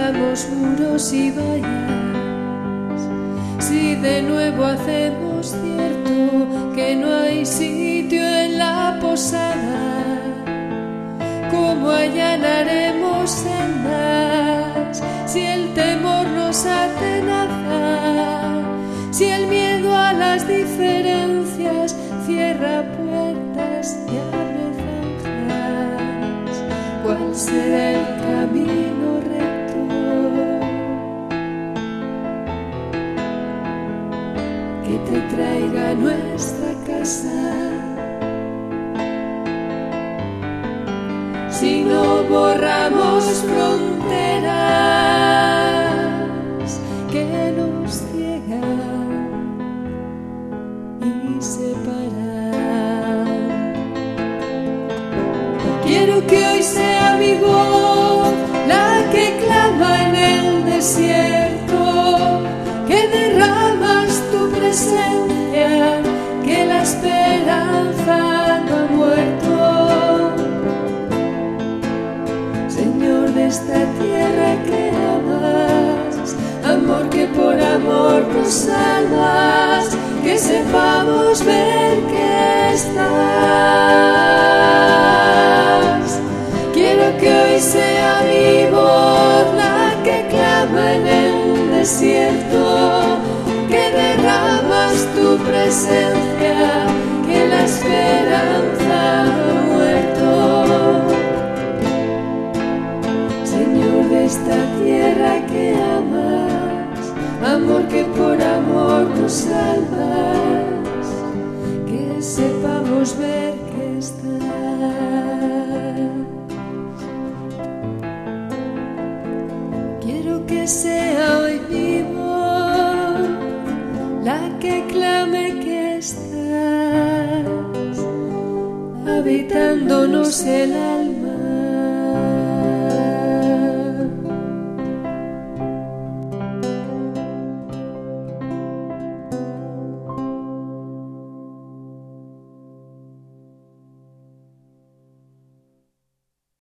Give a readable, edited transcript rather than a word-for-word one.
levantamos muros y vallas, si de nuevo hacemos cierto que no hay sitio en la posada, ¿cómo allanaremos sendas si el temor nos atenaza? Si el miedo a las diferencias cierra puertas y abre zanjas, ¿cuál será el camino recto que te traiga a nuestra casa? Si no borramos fronteras que nos ciegan y separan. Quiero que hoy sea mi voz la que clama en el desierto, que derramas tu presencia, que la esperanza no ha muerto. Señor de esta tierra que amas, amor que por amor nos salvas, que sepamos ver que estás. Quiero que hoy sea mi voz la que clama en el desierto, que derramas tu presencia, que la esperanza no ha muerto. Señor de esta tierra que amas, amor que por amor nos salvas, que sepamos ver que estás. Quiero que sea hoy mi voz la que clame que estás, habitándonos el alma